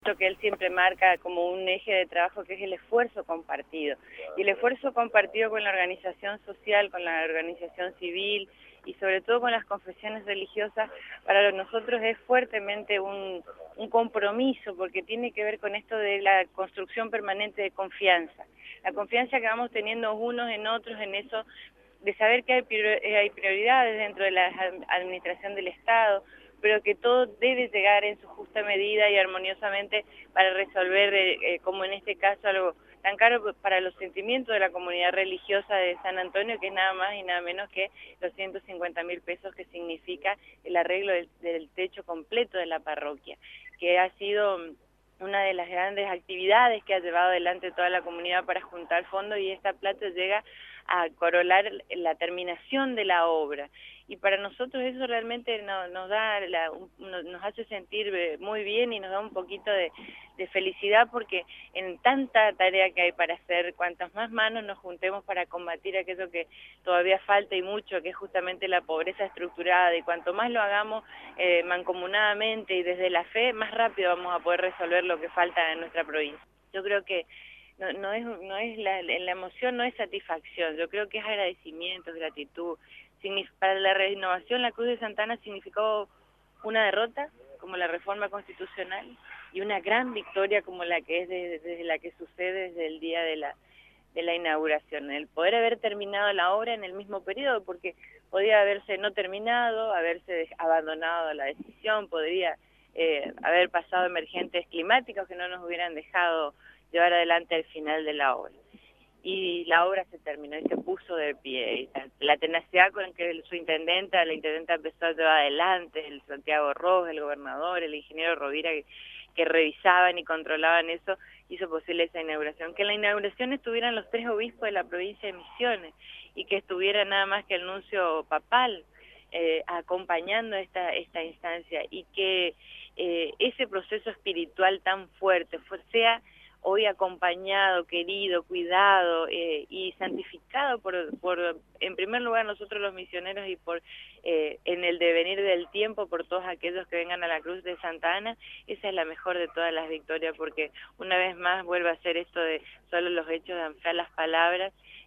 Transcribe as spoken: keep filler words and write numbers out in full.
Lo que él siempre marca como un eje de trabajo, que es el esfuerzo compartido. Y el esfuerzo compartido con la organización social, con la organización civil y sobre todo con las confesiones religiosas, para nosotros es fuertemente un, un compromiso, porque tiene que ver con esto de la construcción permanente de confianza. La confianza que vamos teniendo unos en otros, en eso de saber que hay, hay prioridades dentro de la administración del Estado, pero que todo debe llegar en su justa medida y armoniosamente para resolver, eh, eh, como en este caso, algo tan caro para los sentimientos de la comunidad religiosa de San Antonio, que es nada más y nada menos que los ciento cincuenta mil pesos que significa el arreglo del, del techo completo de la parroquia, que ha sido una de las grandes actividades que ha llevado adelante toda la comunidad para juntar fondos, y esta plata llega a corolar la terminación de la obra. Y para nosotros eso realmente nos, nos da la, nos hace sentir muy bien y nos da un poquito de, de felicidad, porque en tanta tarea que hay para hacer, cuantas más manos nos juntemos para combatir aquello que todavía falta y mucho, que es justamente la pobreza estructurada, y cuanto más lo hagamos eh, mancomunadamente y desde la fe, más rápido vamos a poder resolver lo que falta en nuestra provincia. Yo creo que No, no es, no es la, la emoción no es satisfacción, yo creo que es agradecimiento, es gratitud. Signif para la renovación, la Cruz de Santa Ana significó una derrota, como la reforma constitucional, y una gran victoria como la que es desde, desde la que sucede desde el día de la, de la inauguración. El poder haber terminado la obra en el mismo periodo, porque podía haberse no terminado, haberse abandonado la decisión, podría eh, haber pasado emergentes climáticos que no nos hubieran dejado llevar adelante al final de la obra. Y la obra se terminó y se puso de pie. Y la tenacidad con que su intendenta, la intendenta empezó a llevar adelante, el Santiago Rojas, el gobernador, el ingeniero Rovira, que, que revisaban y controlaban eso, hizo posible esa inauguración. Que en la inauguración estuvieran los tres obispos de la provincia de Misiones, y que estuviera nada más que el nuncio papal eh, acompañando esta, esta instancia, y que eh, ese proceso espiritual tan fuerte fue, sea hoy acompañado, querido, cuidado eh, y santificado por, por, en primer lugar, nosotros los misioneros, y por eh, en el devenir del tiempo, por todos aquellos que vengan a la Cruz de Santa Ana. Esa es la mejor de todas las victorias, porque una vez más vuelve a ser esto de solo los hechos dan fe a las palabras,